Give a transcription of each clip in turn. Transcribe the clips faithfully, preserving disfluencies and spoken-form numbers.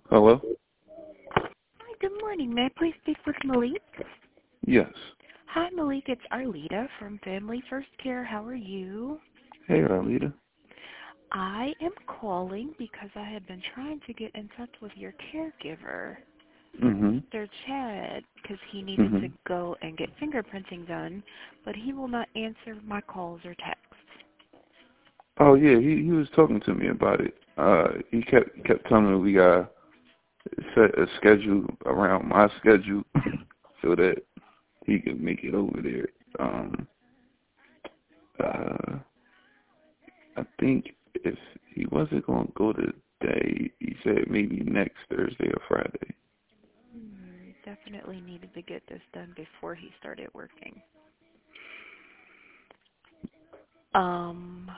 Hello? Hi, good morning. May I please speak with Malik? Yes. Hi, Malik. It's Arlita from Family First Care. How are you? Hey, Arlita. I am calling because I have been trying to get in touch with your caregiver, Mm-hmm. Mister Chad, because he needed Mm-hmm. to go and get fingerprinting done, but he will not answer my calls or texts. Oh, yeah, he, he was talking to me about it. Uh, he kept kept telling me we got to set a schedule around my schedule so that he could make it over there. Um, uh, I think if he wasn't going to go today, he said maybe next Thursday or Friday. Hmm, definitely needed to get this done before he started working. Um,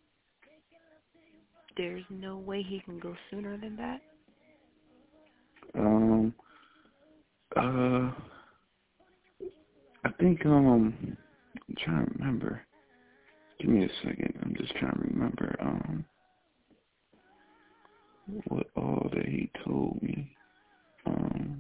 there's no way he can go sooner than that? Um, uh, I think, um, I'm trying to remember. Give me a second. I'm just trying to remember um what all that he told me. Um,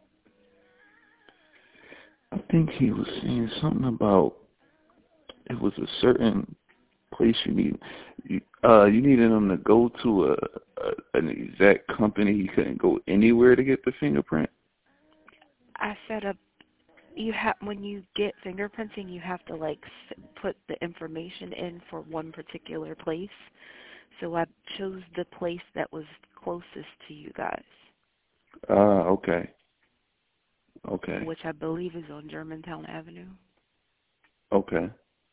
I think he was saying something about it was a certain place you need. You, uh, you needed him to go to a, a an exact company. He couldn't go anywhere to get the fingerprint. I set up you have when you get fingerprinting, you have to like s- put the information in for one particular place. So I chose the place that was closest to you guys, Ah, uh, okay, okay, which I believe is on Germantown Avenue. okay.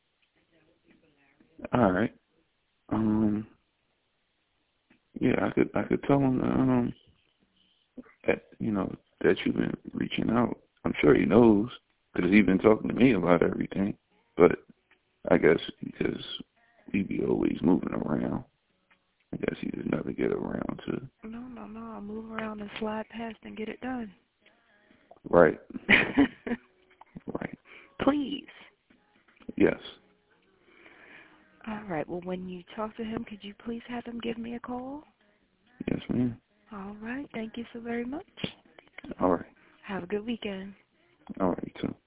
All right. Um, yeah, I could I could tell him um that you know that you've been reaching out. I'm sure he knows because he's been talking to me about everything. But I guess because we be always moving around, I guess he just never get around to. No, no, no. I'll move around and slide past and get it done. Right. Right. Please. Yes. All right. Well, when you talk to him, could you please have him give me a call? Yes, ma'am. All right. Thank you so very much. All right. Have a good weekend. All right, too.